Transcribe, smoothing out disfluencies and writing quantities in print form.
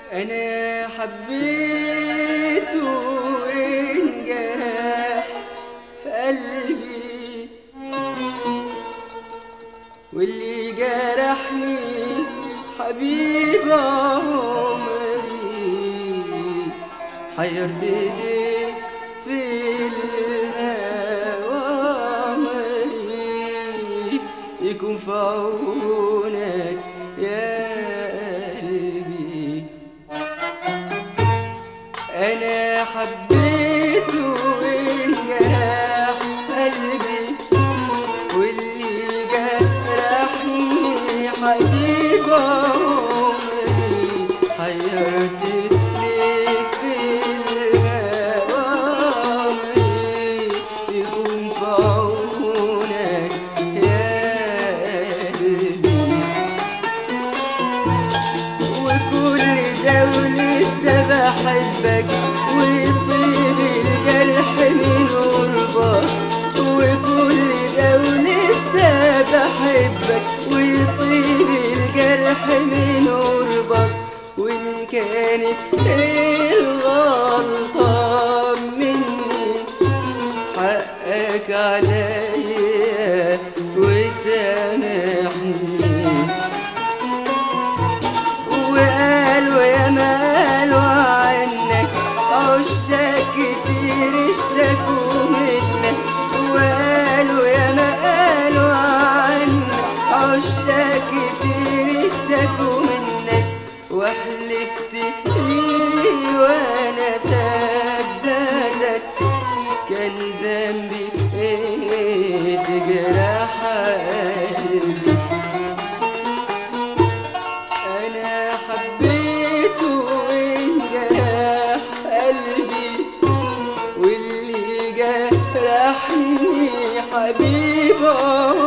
أنا حبيته وانجرح قلبي، واللي جرحني حبيب عمري حيرت ايديه في الهوى عمري يكون في عونك يا قلبي. أنا حبيته وانجرح قلبي، واللي جرحني حبيب عمري حيرت ليه في الهوى عمري يكون في عونك يا قلبي. وكل ده ولسه بحبك ويطيب الجرح من قربك، وكل ده ولسه بحبك ويطيب الجرح من قربك. وإن كانت الغلطة مني حقك عليا وسامحني. وقالوا يا ما قالوا عنك عشاق كتير اشتكوا منك، وقالوا يا ما قالوا عنك عشاق كتير اشتكوا منك. وحلفت لي وانا صدقتك، كان ذنبي ايه تجرح قلبي. أنا حبيته وانجرح قلبي، واللي جرحني حبيب عمري